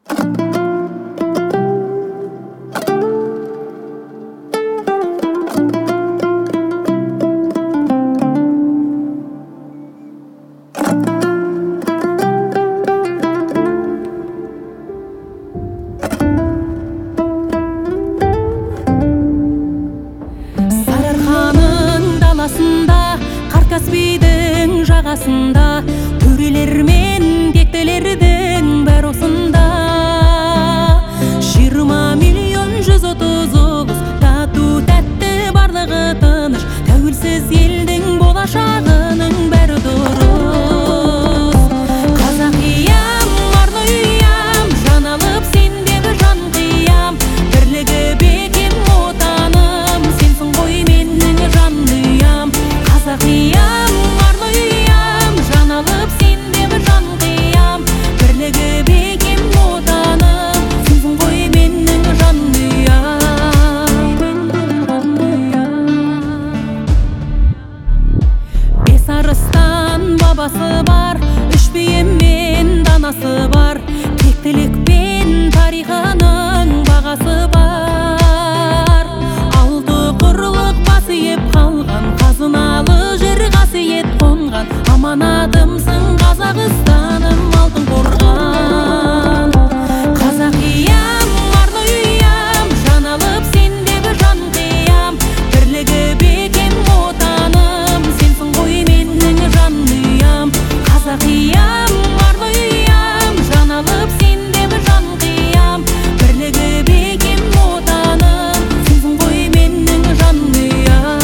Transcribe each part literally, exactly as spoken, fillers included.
Каспийдин жагасында төрелер мен кектелердин баары осунда жыйырма миллион жүз отуз угуз татуу тәтті барлыгы тыныч тәуелсиз элдин болашагынын баары дурус казакыям арлыям жан алып сендеби жан кыям бирлиги бекем отаным сенсиң ғой менин жаныям казакыям бабасы бар, үш бийем мен данасы бар, тектілік пен тарихының бағасы бар. Алты құрлық басып қалған, қазыналы жер қасиет қонған, аманатымсың Қазақстаным алтын қорған. Қазақиям, арлыям, жан алып сендегі жан қиям, бірлігі бекем отаным, сенсің ғой менің жаным. Казакыям, арлыям, жан алып сендеби жан кыям, бирлиги бекем отаным, сенсиң ғой менин жаныям.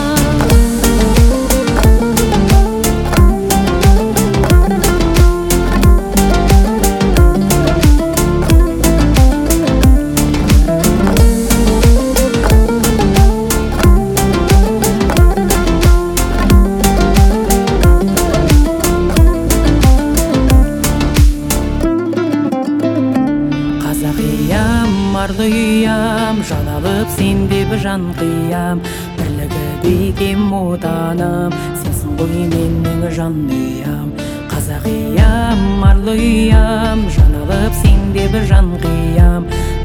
Арлыям, жан алып сендеби жан кыям, бирлиги бекем отаным, сенсиң ғой менин жаныям. Казакыям, арлыям, жан алып сендеби жан кыям,